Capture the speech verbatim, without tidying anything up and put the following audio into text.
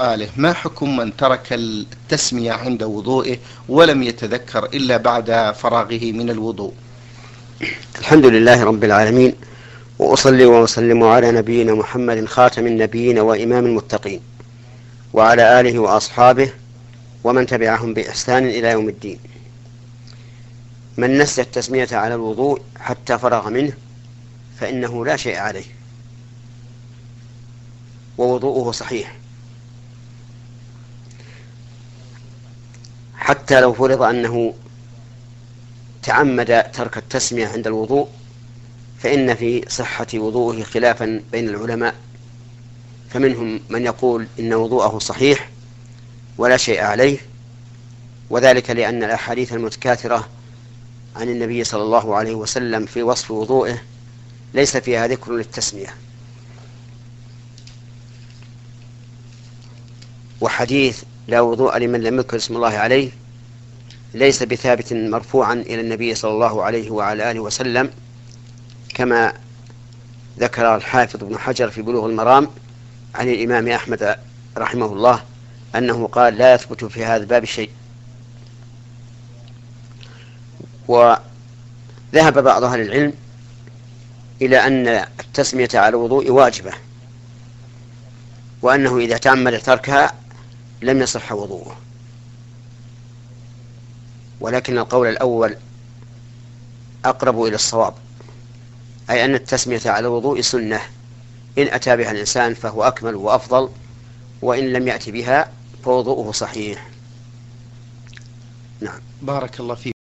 سؤاله: ما حكم من ترك التسمية عند وضوئه ولم يتذكر إلا بعد فراغه من الوضوء؟ الحمد لله رب العالمين، وأصلي وأسلم على نبينا محمد خاتم النبيين وإمام المتقين، وعلى آله وأصحابه ومن تبعهم بإحسان إلى يوم الدين. من نسي التسمية على الوضوء حتى فرغ منه فإنه لا شيء عليه ووضوءه صحيح، حتى لو فرض أنه تعمد ترك التسمية عند الوضوء فإن في صحة وضوءه خلافا بين العلماء، فمنهم من يقول إن وضوءه صحيح ولا شيء عليه، وذلك لأن الأحاديث المتكاثرة عن النبي صلى الله عليه وسلم في وصف وضوءه ليس فيها ذكر للتسمية. وحديث لا وضوء لمن لم يذكر اسم الله عليه ليس بثابت مرفوعا إلى النبي صلى الله عليه وعلى آله وسلم، كما ذكر الحافظ ابن حجر في بلوغ المرام عن الإمام أحمد رحمه الله أنه قال: لا يثبت في هذا الباب شيء. وذهب بعض أهل العلم إلى أن التسمية على الوضوء واجبة، وأنه إذا تعمد تركها لم يصح وضوءه، ولكن القول الأول أقرب إلى الصواب، أي أن التسمية على الوضوء سنة، إن أتى بها الإنسان فهو أكمل وأفضل، وإن لم يأتي بها فوضوءه صحيح. نعم. بارك الله فيك.